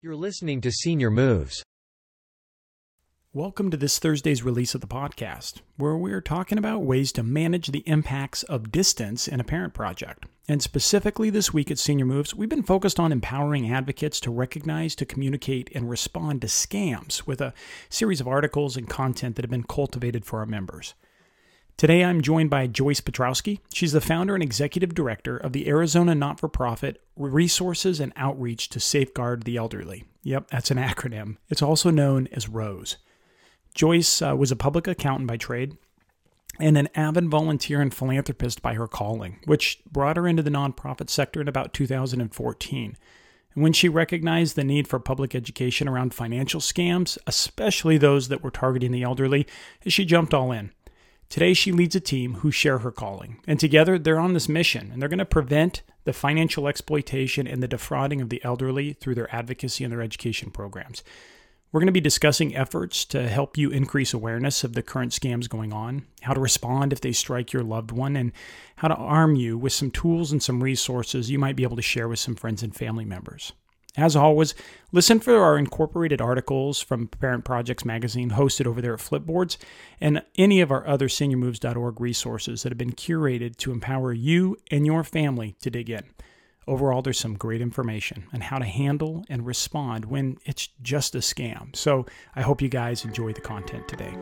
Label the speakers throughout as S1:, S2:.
S1: You're listening to Senior Moves.
S2: Welcome to this Thursday's release of the podcast, where we're talking about ways to manage the impacts of distance in a parent project. And specifically this week at Senior Moves, we've been focused on empowering advocates to recognize, to communicate, and respond to scams with a series of articles and content that have been cultivated for our members. Today, I'm joined by Joyce Petrowski. She's the founder and executive director of the Arizona not-for-profit Resources and Outreach to Safeguard the Elderly. Yep, that's an acronym. It's also known as ROSE. Joyce was a public accountant by trade and an avid volunteer and philanthropist by her calling, which brought her into the nonprofit sector in about 2014. And when she recognized the need for public education around financial scams, especially those that were targeting the elderly, she jumped all in. Today, she leads a team who share her calling, and together they're on this mission, and they're going to prevent the financial exploitation and the defrauding of the elderly through their advocacy and their education programs. We're going to be discussing efforts to help you increase awareness of the current scams going on, how to respond if they strike your loved one, and how to arm you with some tools and some resources you might be able to share with some friends and family members. As always, listen for our incorporated articles from Parent Projects magazine hosted over there at Flipboards and any of our other seniormoves.org resources that have been curated to empower you and your family to dig in. Overall, there's some great information on how to handle and respond when it's just a scam. So I hope you guys enjoy the content today.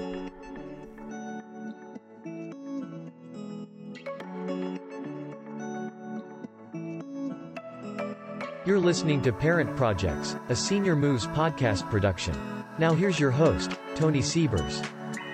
S1: You're listening to Parent Projects, a Senior Moves podcast production. Now here's your host, Tony Siebers.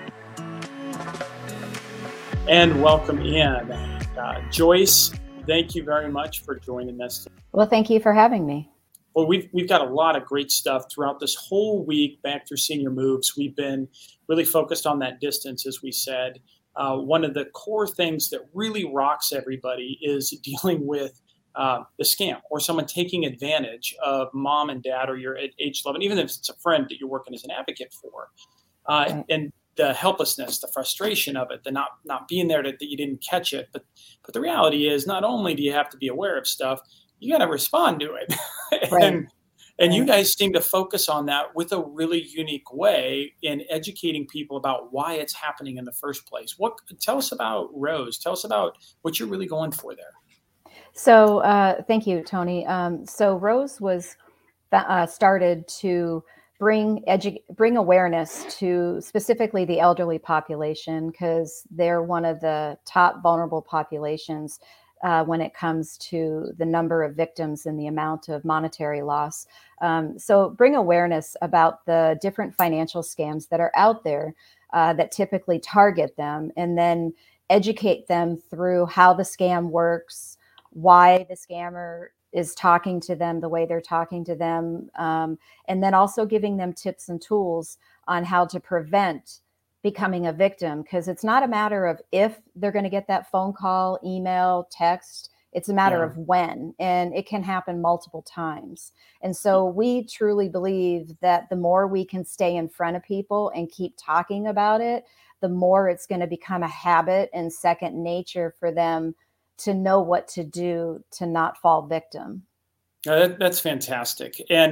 S3: And welcome in. Joyce, thank you very much for joining us.
S4: Well, thank you for having me.
S3: Well, we've got a lot of great stuff throughout this whole week back through Senior Moves. We've been really focused on that distance, as we said. One of the core things that really rocks everybody is dealing with the scam or someone taking advantage of mom and dad or your age 11, even if it's a friend that you're working as an advocate for.
S4: Right.
S3: And the helplessness, the frustration of it, the not being there that you didn't catch it. But the reality is not only do you have to be aware of stuff, you got to respond to it.
S4: Right.
S3: And you guys seem to focus on that with a really unique way in educating people about why it's happening in the first place. Tell us about Rose. Tell us about what you're really going for there.
S4: So thank you, Tony. So Rose was started to bring awareness to specifically the elderly population because they're one of the top vulnerable populations when it comes to the number of victims and the amount of monetary loss. So bring awareness about the different financial scams that are out there that typically target them, and then educate them through how the scam works, why the scammer is talking to them the way they're talking to them, and then also giving them tips and tools on how to prevent becoming a victim, because it's not a matter of if they're going to get that phone call, email, text. It's a matter of when, and it can happen multiple times. And so we truly believe that the more we can stay in front of people and keep talking about it, the more it's going to become a habit and second nature for them to know what to do to not fall victim.
S3: That's fantastic. And,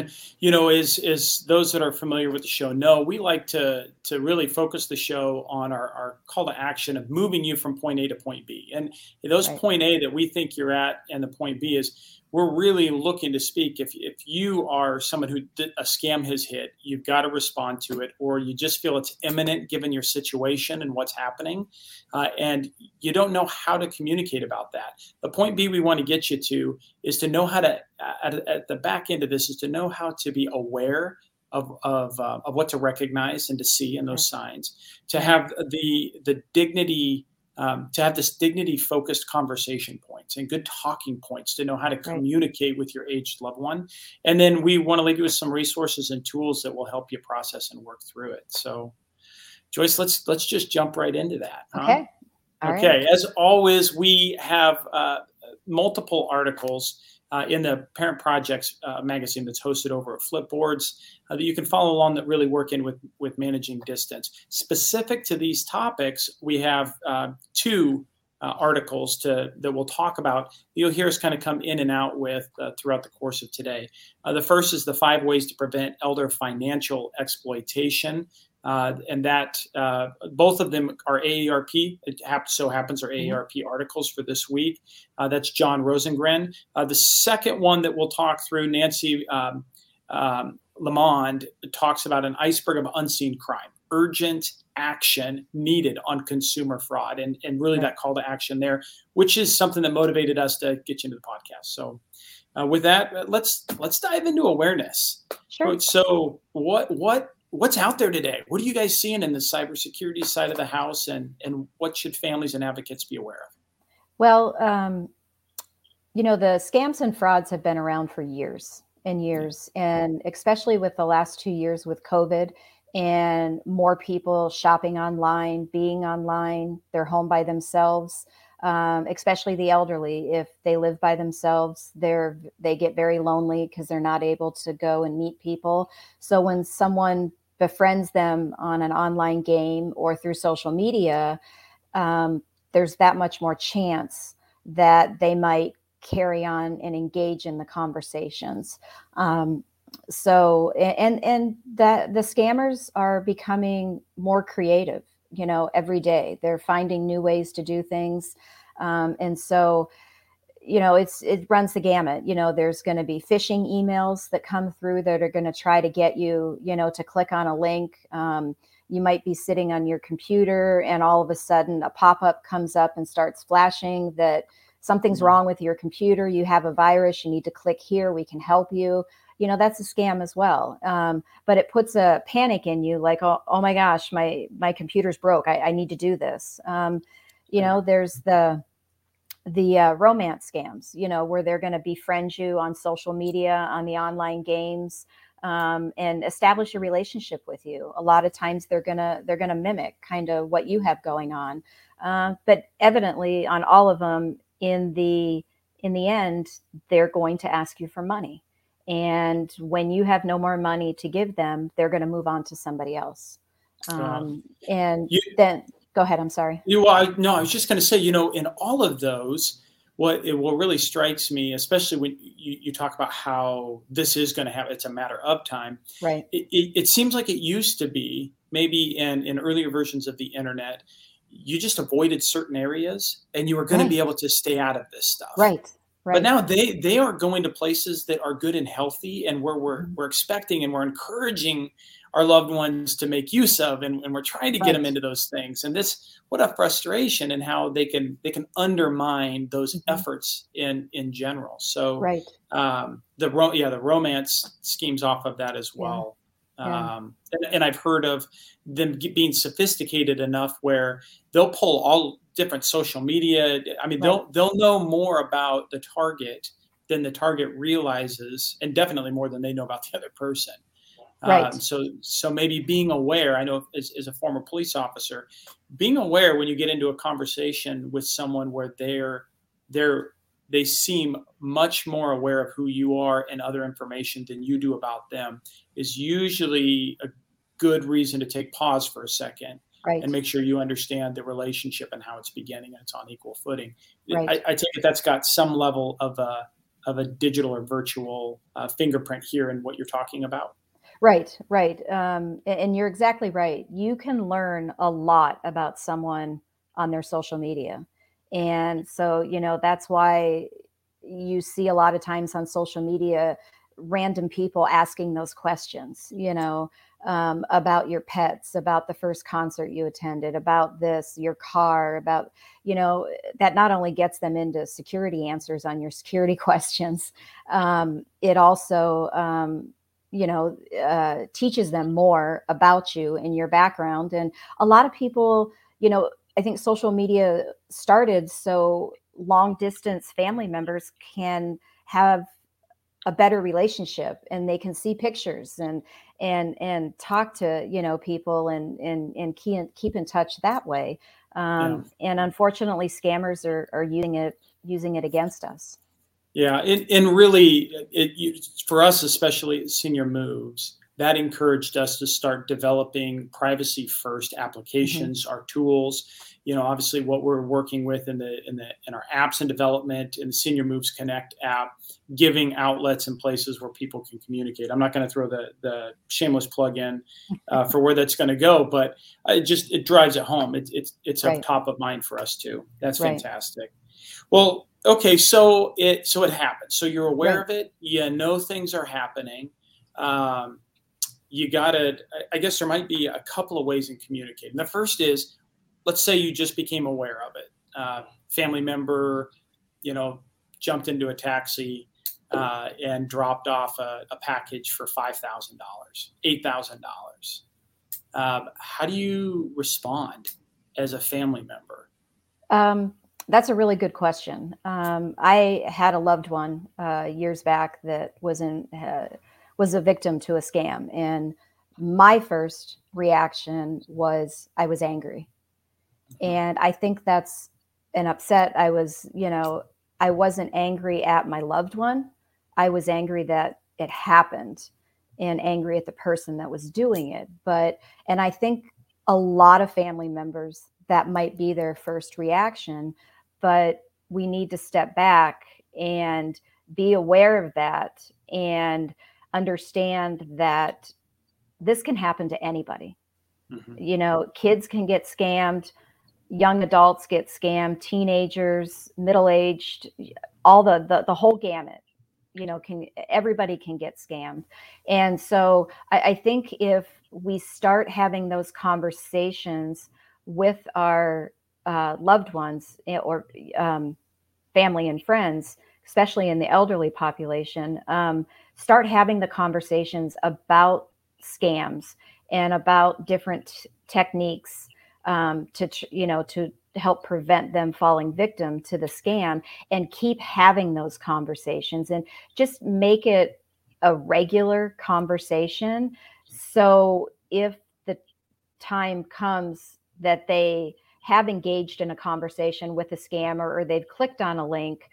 S3: as those that are familiar with the show know, we like to really focus the show on our call to action of moving you from point A to point B. And those
S4: Right.
S3: point A that we think you're at and the point B is we're really looking to speak. If you are someone who a scam has hit, you've got to respond to it, or you just feel it's imminent given your situation and what's happening, and you don't know how to communicate about that. The point B we want to get you to is to know how to, at the back end of this, is to know how to be aware of what to recognize and to see in those signs, to have the dignity. To have this dignity-focused conversation points and good talking points to know how to communicate with your aged loved one. And then we want to leave you with some resources and tools that will help you process and work through it. So, Joyce, let's just jump right into that.
S4: Okay.
S3: Huh?
S4: All
S3: Okay.
S4: right.
S3: As always, we have multiple articles in the Parent Projects magazine that's hosted over at Flipboards that you can follow along that really work in with managing distance. Specific to these topics, we have two articles that we'll talk about. You'll hear us kind of come in and out with throughout the course of today. The first is the 5 ways to prevent elder financial exploitation. And that both of them are AARP. It so happens are AARP articles for this week. That's John Rosengren. The second one that we'll talk through, Nancy Lamond talks about an iceberg of unseen crime, urgent action needed on consumer fraud, and really that call to action there, which is something that motivated us to get you into the podcast. So with that, let's dive into awareness.
S4: Sure.
S3: So what's out there today? What are you guys seeing in the cybersecurity side of the house, and what should families and advocates be aware of?
S4: Well, the scams and frauds have been around for years and years, and especially with the last 2 years with COVID and more people shopping online, being online, they're home by themselves, especially the elderly. If they live by themselves, they get very lonely because they're not able to go and meet people. So when someone befriends them on an online game or through social media, there's that much more chance that they might carry on and engage in the conversations. So that the scammers are becoming more creative, every day. They're finding new ways to do things. And so, it runs the gamut. There's going to be phishing emails that come through that are going to try to get you, to click on a link. You might be sitting on your computer and all of a sudden a pop-up comes up and starts flashing that something's wrong with your computer. You have a virus. You need to click here. We can help you. That's a scam as well. But it puts a panic in you like, oh my gosh, my computer's broke. I need to do this. There's the romance scams, where they're going to befriend you on social media, on the online games, and establish a relationship with you. A lot of times they're gonna mimic kind of what you have going on. But evidently on all of them, in the end, they're going to ask you for money. And when you have no more money to give them, they're going to move on to somebody else. Then go ahead. I'm sorry.
S3: I was just going to say, in all of those, what really strikes me, especially when you talk about how this is going to happen, it's a matter of time.
S4: Right.
S3: It seems like it used to be, maybe in earlier versions of the internet, you just avoided certain areas and you were going to be able to stay out of this stuff.
S4: Right.
S3: But now they are going to places that are good and healthy, and where we're expecting and we're encouraging our loved ones to make use of, and we're trying to get them into those things. And what a frustration, and how they can undermine those efforts in general. So the romance schemes off of that as well. Yeah. And I've heard of them being sophisticated enough where they'll pull all different social media. I mean, they'll know more about the target than the target realizes, and definitely more than they know about the other person.
S4: Right.
S3: So maybe being aware, I know as a former police officer, being aware when you get into a conversation with someone where they seem much more aware of who you are and other information than you do about them, is usually a good reason to take pause for a second. Right. And make sure you understand the relationship and how it's beginning and it's on equal footing. Right. I take it that's got some level of a digital or virtual fingerprint here in what you're talking about.
S4: Right. And you're exactly right. You can learn a lot about someone on their social media. And so, that's why you see a lot of times on social media, random people asking those questions, about your pets, about the first concert you attended, about your car, about, that not only gets them into security answers on your security questions, it also, teaches them more about you and your background. And a lot of people, I think social media started so long distance family members can have a better relationship, and they can see pictures and talk to, people and keep in touch that way. And unfortunately, scammers are using it against us.
S3: Yeah, and really, for us, especially at Senior Moves, that encouraged us to start developing privacy first applications, our tools. Obviously what we're working with in our apps and development in the Senior Moves Connect app, giving outlets and places where people can communicate. I'm not going to throw the shameless plug in for where that's going to go, but it drives it home. It's up top of mind for us too. That's fantastic. Well, okay. So it happens. So you're aware of it. You know, things are happening. I guess there might be a couple of ways in communicating. The first is, let's say you just became aware of it. Family member, jumped into a taxi and dropped off a package for $5,000, $8,000. How do you respond as a family member?
S4: That's a really good question. I had a loved one years back that was a victim to a scam. And my first reaction was I was angry. And I think that's an upset. I wasn't angry at my loved one. I was angry that it happened and angry at the person that was doing it. And I think a lot of family members, that might be their first reaction, but we need to step back and be aware of that and understand that this can happen to anybody. Kids can get scammed, young adults get scammed, teenagers, middle-aged, all the whole gamut, everybody can get scammed. And so I think if we start having those conversations with our loved ones or family and friends, especially in the elderly population, start having the conversations about scams and about different techniques to help prevent them falling victim to the scam, and keep having those conversations and just make it a regular conversation. So if the time comes that they have engaged in a conversation with a scammer or they've clicked on a link,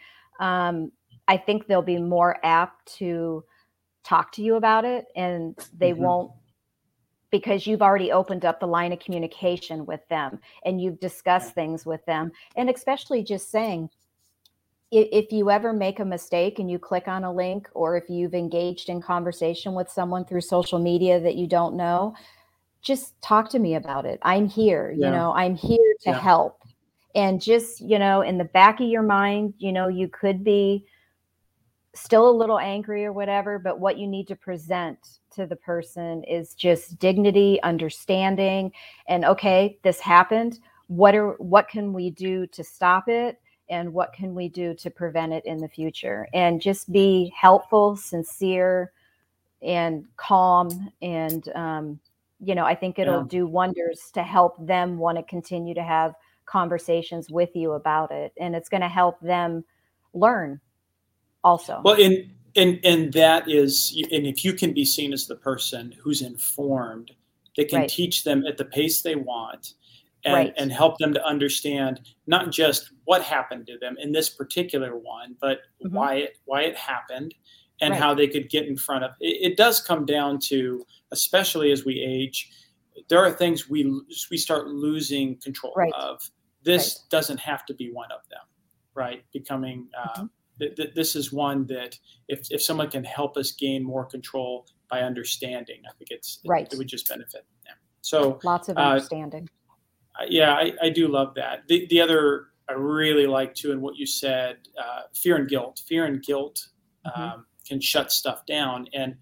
S4: I think they'll be more apt to talk to you about it, and they won't, because you've already opened up the line of communication with them and you've discussed things with them. And especially just saying, if you ever make a mistake and you click on a link, or if you've engaged in conversation with someone through social media that you don't know, just talk to me about it. I'm here, I'm here to help. And just, in the back of your mind, you could be still a little angry or whatever, but what you need to present to the person is just dignity, understanding, and okay, this happened. What can we do to stop it? And what can we do to prevent it in the future? And just be helpful, sincere, and calm. And, I think it'll do wonders to help them want to continue to have conversations with you about it. And it's going to help them learn also.
S3: Well, and that is, and if you can be seen as the person who's informed, they can teach them at the pace they want, and help them to understand not just what happened to them in this particular one, but why it happened, and how they could get in front of it. It does come down to, especially as we age, there are things we start losing control of. This doesn't have to be one of them, right? Becoming this is one that if someone can help us gain more control by understanding, I think it would just benefit them. So
S4: lots of understanding.
S3: I do love that. The other I really like too, and what you said, fear and guilt. Fear and guilt can shut stuff down, and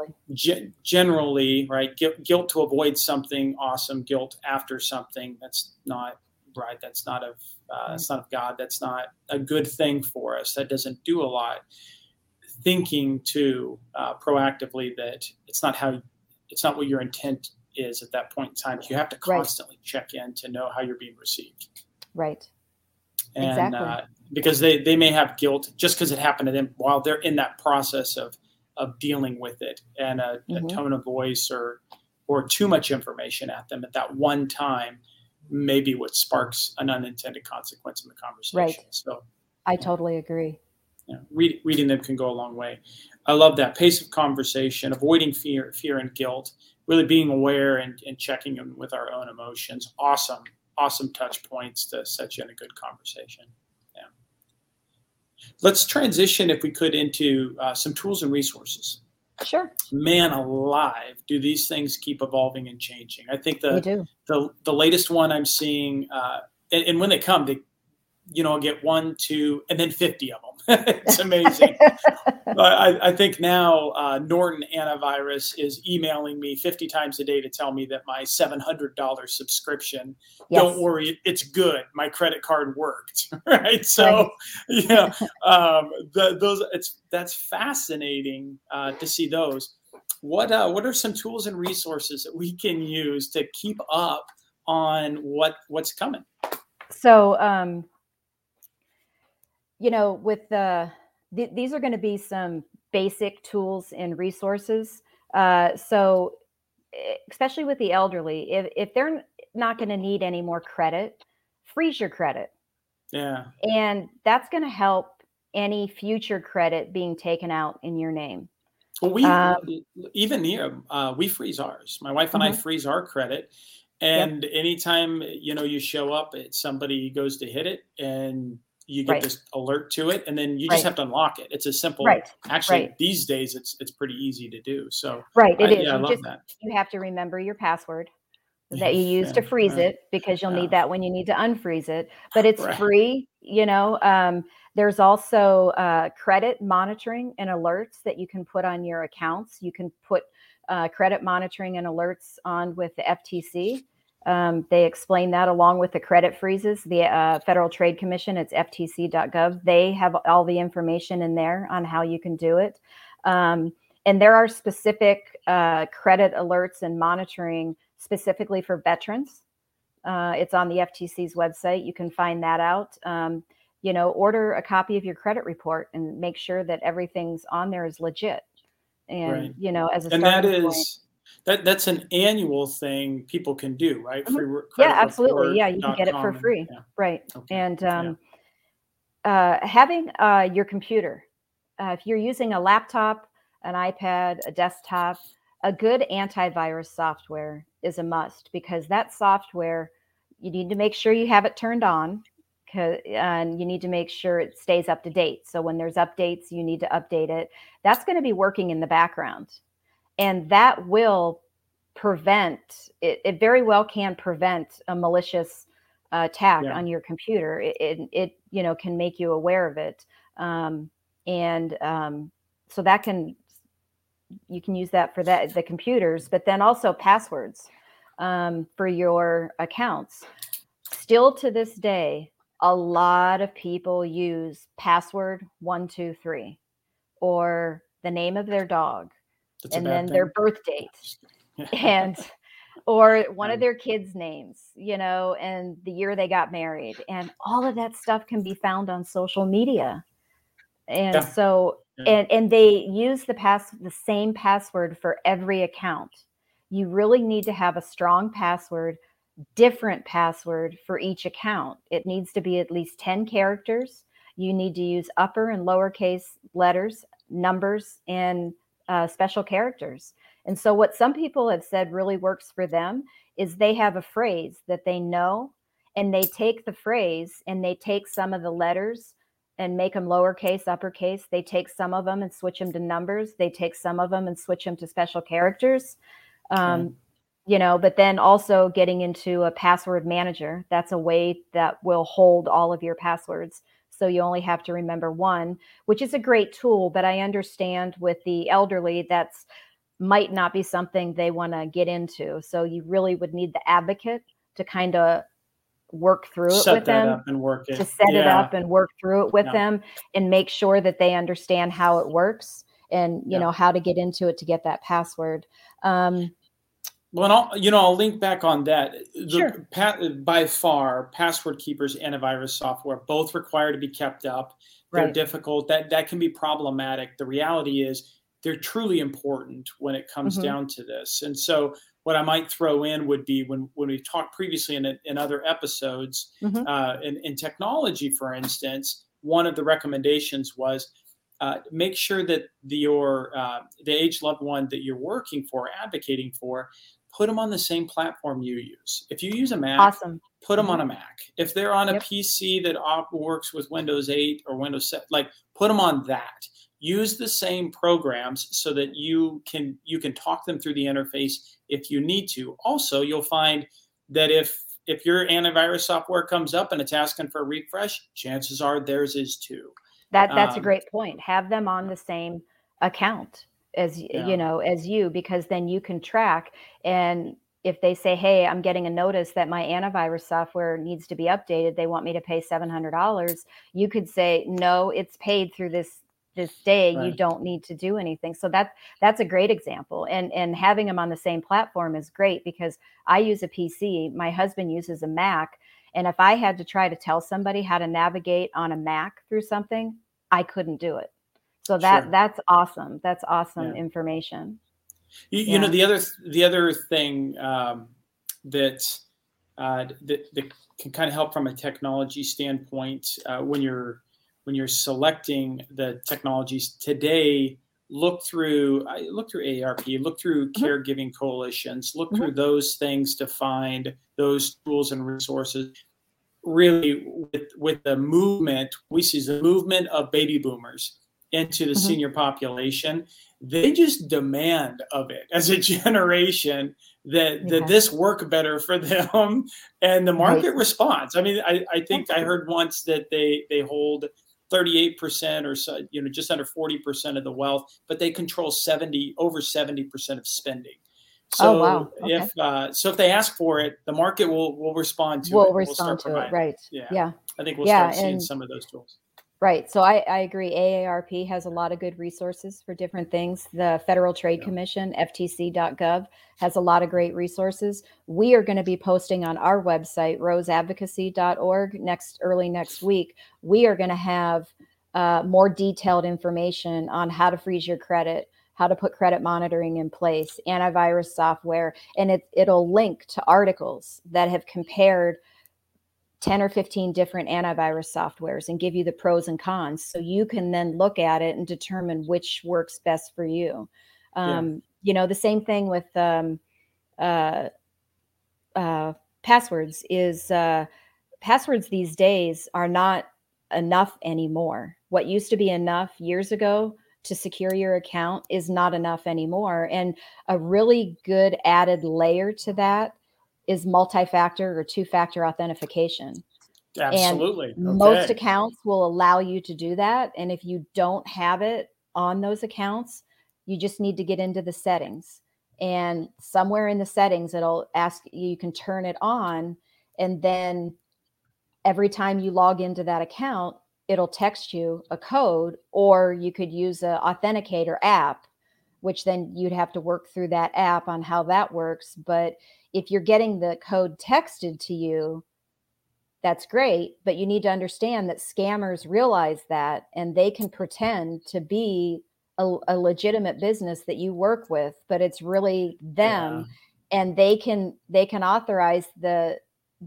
S3: generally, right? Guilt to avoid something awesome, guilt after something that's not right. That's not of God. That's not a good thing for us. That doesn't do a lot. Thinking too proactively that it's not what your intent is at that point in time. You have to constantly check in to know how you're being received.
S4: Right.
S3: And because they may have guilt just because it happened to them while they're in that process of dealing with it, and a tone of voice or too much information at them at that one time may be what sparks an unintended consequence in the conversation.
S4: Right.
S3: So
S4: I totally agree.
S3: Reading them can go a long way. I love that pace of conversation, avoiding fear and guilt, really being aware and checking in with our own emotions. Awesome touch points to set you in a good conversation. Yeah. Let's transition, if we could, into some tools and resources.
S4: Sure.
S3: Man alive, do these things keep evolving and changing? I think
S4: They do.
S3: the latest one I'm seeing, and when they come, they, I'll get 1, 2, and then 50 of them. It's amazing. I think now Norton Antivirus is emailing me 50 times a day to tell me that my $700 subscription,
S4: Yes.
S3: don't worry, it's good. My credit card worked, right? So, that's fascinating to see those. What are some tools and resources that we can use to keep up on what's coming?
S4: So, with these are going to be some basic tools and resources. So especially with the elderly, if they're not going to need any more credit, freeze your credit.
S3: Yeah.
S4: And that's going to help any future credit being taken out in your name.
S3: Well, we freeze ours. My wife and I freeze our credit. And anytime, you show up, somebody goes to hit it and you get this alert to it, and then you just have to unlock it. It's a simple, actually these days it's pretty easy to do. So
S4: it is.
S3: I love that.
S4: You have to remember your password that you use to freeze it, because you'll need that when you need to unfreeze it, but it's free. There's also credit monitoring and alerts that you can put on your accounts. You can put credit monitoring and alerts on with the FTC. They explain that along with the credit freezes. The Federal Trade Commission, it's ftc.gov. They have all the information in there on how you can do it. And there are specific credit alerts and monitoring specifically for veterans. It's on the FTC's website. You can find that out. Order a copy of your credit report and make sure that everything's on there is legit. And, as a starting point.
S3: That's an annual thing people can do, right?
S4: Absolutely. Yeah, you can get it for free. Right. Okay. And having your computer, if you're using a laptop, an iPad, a desktop, a good antivirus software is a must, because that software, you need to make sure you have it turned on, and you need to make sure it stays up to date. So when there's updates, you need to update it. That's going to be working in the background. And that will prevent, it very well can prevent a malicious attack on your computer. It can make you aware of it. So that you can use that for the computers, but then also passwords for your accounts. Still to this day, a lot of people use password 123 or the name of their dog. And then their birth date or one of their kids' names, and the year they got married, and all of that stuff can be found on social media. And and they use the same password for every account. You really need to have a strong password, different password for each account. It needs to be at least 10 characters. You need to use upper and lowercase letters, numbers, and special characters. And so what some people have said really works for them is they have a phrase that they know, and they take the phrase and they take some of the letters and make them lowercase, uppercase. They take some of them and switch them to numbers. They take some of them and switch them to special characters. But then also getting into a password manager. That's a way that will hold all of your passwords. So you only have to remember one, which is a great tool. But I understand with the elderly, that's might not be something they want to get into. So you really would need the advocate to kind of work through it with them, to set it up and work through it with them, and make sure that they understand how it works and, how to get into it to get that password.
S3: Well, I'll link back on that.
S4: Sure.
S3: By far, Password Keeper's antivirus software, both require to be kept up. They're difficult. That can be problematic. The reality is they're truly important when it comes down to this. And so what I might throw in would be when we talked previously in other episodes, in technology, for instance, one of the recommendations was make sure that the aged loved one that you're working for, advocating for, put them on the same platform you use. If you use a Mac,
S4: Awesome.
S3: put them on a Mac. If they're on a
S4: Yep.
S3: PC that works with Windows 8 or Windows 7, like put them on that. Use the same programs so that you can talk them through the interface if you need to. Also, you'll find that if your antivirus software comes up and it's asking for a refresh, chances are theirs is too.
S4: That's a great point. Have them on the same account as as you, because then you can track. And if they say, hey, I'm getting a notice that my antivirus software needs to be updated, they want me to pay $700, you could say, no, it's paid through this day.
S3: Right.
S4: You don't need to do anything. So that's a great example. And having them on the same platform is great, because I use a PC, my husband uses a Mac. And if I had to try to tell somebody how to navigate on a Mac through something, I couldn't do it. So that's awesome. That's awesome information.
S3: You know, the other thing that can kind of help from a technology standpoint when you're selecting the technologies today, look through AARP, look through caregiving coalitions, look through those things to find those tools and resources. Really, with the movement, we see the movement of baby boomers into the senior population. They just demand of it as a generation that this work better for them, and the market responds. I mean, I think I heard once that they hold 38% or so, just under 40% of the wealth, but they control over 70% of spending. So if they ask for it, the market will respond to it.
S4: We'll respond to it. Right.
S3: Yeah. I think we'll start seeing some of those tools.
S4: Right. So I agree. AARP has a lot of good resources for different things. The Federal Trade Commission, FTC.gov, has a lot of great resources. We are going to be posting on our website, roseadvocacy.org, early next week. We are going to have more detailed information on how to freeze your credit, how to put credit monitoring in place, antivirus software, and it'll link to articles that have compared 10 or 15 different antivirus softwares and give you the pros and cons. So you can then look at it and determine which works best for you. The same thing with passwords is passwords these days are not enough anymore. What used to be enough years ago to secure your account is not enough anymore. And a really good added layer to that is multi-factor or two-factor authentication.
S3: Absolutely.
S4: And most accounts will allow you to do that. And if you don't have it on those accounts, you just need to get into the settings. And somewhere in the settings, it'll ask you can turn it on. And then every time you log into that account, it'll text you a code, or you could use an authenticator app, which then you'd have to work through that app on how that works. But if you're getting the code texted to you, that's great. But you need to understand that scammers realize that, and they can pretend to be a legitimate business that you work with, but it's really them. And they can authorize the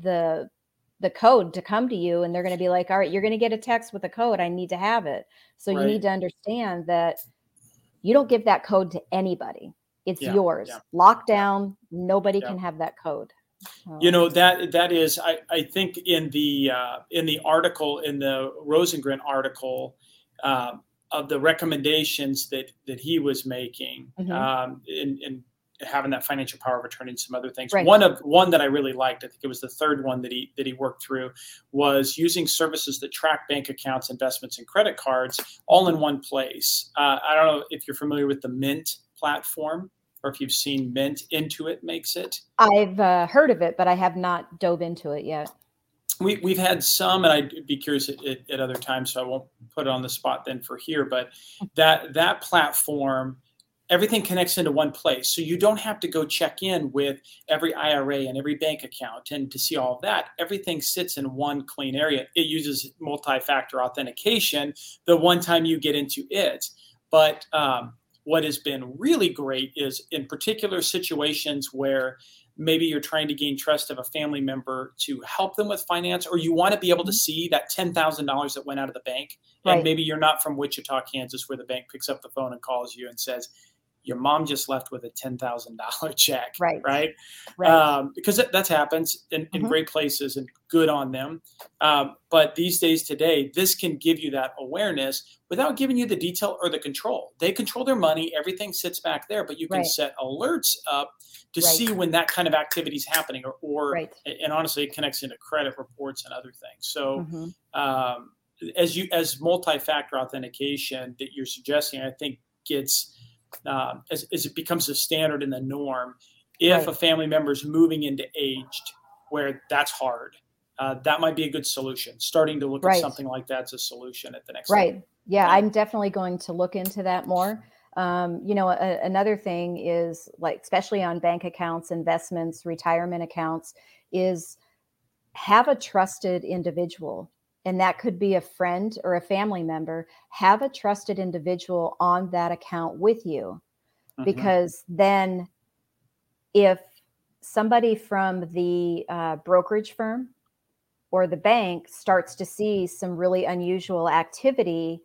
S4: code to come to you, and they're going to be like, all right, you're going to get a text with a code. I need to have it. So you need to understand that you don't give that code to anybody. It's yours. Locked down. Nobody can have that code.
S3: That is, I think in the article, in the Rosengren article, of the recommendations that he was making, in having that financial power of attorney and some other things. Right. One that I really liked, I think it was the third one that he worked through, was using services that track bank accounts, investments, and credit cards all in one place. I don't know if you're familiar with the Mint platform, or if you've seen Mint. Intuit makes it.
S4: I've heard of it, but I have not dove into it yet.
S3: We've had some, and I'd be curious at other times, so I won't put it on the spot then for here. But that platform, everything connects into one place. So you don't have to go check in with every IRA and every bank account and to see all of that. Everything sits in one clean area. It uses multi-factor authentication the one time you get into it. But what has been really great is in particular situations where maybe you're trying to gain trust of a family member to help them with finance, or you want to be able to see that $10,000 that went out of the bank.
S4: Right.
S3: And maybe you're not from Wichita, Kansas, where the bank picks up the phone and calls you and says, your mom just left with a $10,000 check. Right. Because that happens in great places, and good on them. But these days today, this can give you that awareness without giving you the detail or the control. They control their money. Everything sits back there, but you can set alerts up to see when that kind of activity is happening, and honestly, it connects into credit reports and other things. So as multi-factor authentication that you're suggesting, I think gets, as it becomes a standard and the norm, if a family member is moving into aged where that's hard, that might be a good solution. Starting to look at something like that's a solution at the next level.
S4: Yeah, I'm definitely going to look into that more. Another thing is, like, especially on bank accounts, investments, retirement accounts, is have a trusted individual. And that could be a friend or a family member. Have a trusted individual on that account with you, because then if somebody from the brokerage firm or the bank starts to see some really unusual activity,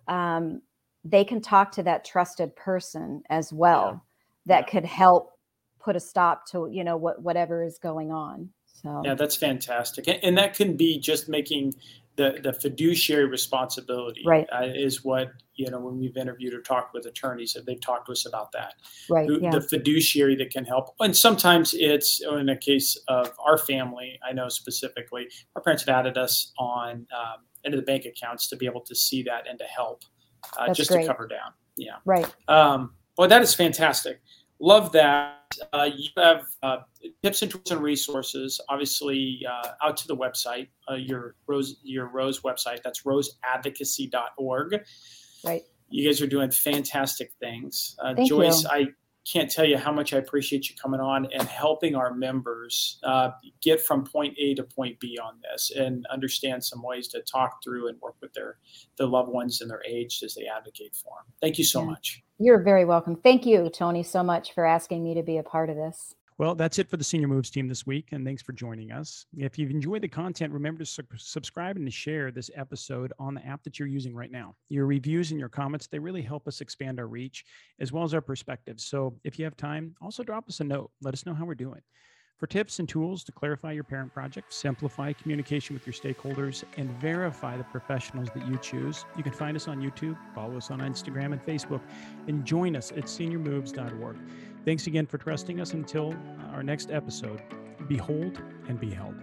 S4: they can talk to that trusted person as well. That could help put a stop to, whatever is going on. So
S3: yeah, that's fantastic. And that can be just making the fiduciary responsibility is what, when we've interviewed or talked with attorneys, they've talked to us about that. The fiduciary that can help. And sometimes it's, in the case of our family, I know specifically, our parents have added us on into the bank accounts to be able to see that and to help just to cover down. Yeah. Well, that is fantastic. Love that. You have tips and tools and resources, obviously, out to the website, your Rose website. That's roseadvocacy.org. Right. You guys are doing fantastic things. Joyce, I can't tell you how much I appreciate you coming on and helping our members get from point A to point B on this, and understand some ways to talk through and work with their loved ones and their aged as they advocate for them. Thank you so much.
S4: You're very welcome. Thank you, Tony, so much for asking me to be a part of this.
S2: Well, that's it for the Senior Moves team this week, and thanks for joining us. If you've enjoyed the content, remember to subscribe and to share this episode on the app that you're using right now. Your reviews and your comments, they really help us expand our reach as well as our perspectives. So if you have time, also drop us a note. Let us know how we're doing. For tips and tools to clarify your parent project, simplify communication with your stakeholders, and verify the professionals that you choose, you can find us on YouTube, follow us on Instagram and Facebook, and join us at seniormoves.org. Thanks again for trusting us. Until our next episode, behold and be held.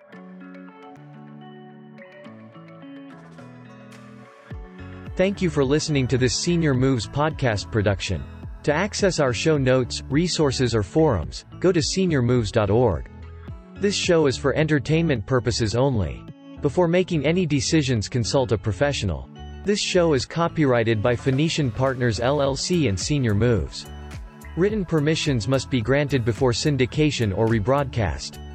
S1: Thank you for listening to this Senior Moves podcast production. To access our show notes, resources, or forums, go to seniormoves.org. This show is for entertainment purposes only. Before making any decisions, consult a professional. This show is copyrighted by Phoenician Partners LLC and Senior Moves. Written permissions must be granted before syndication or rebroadcast.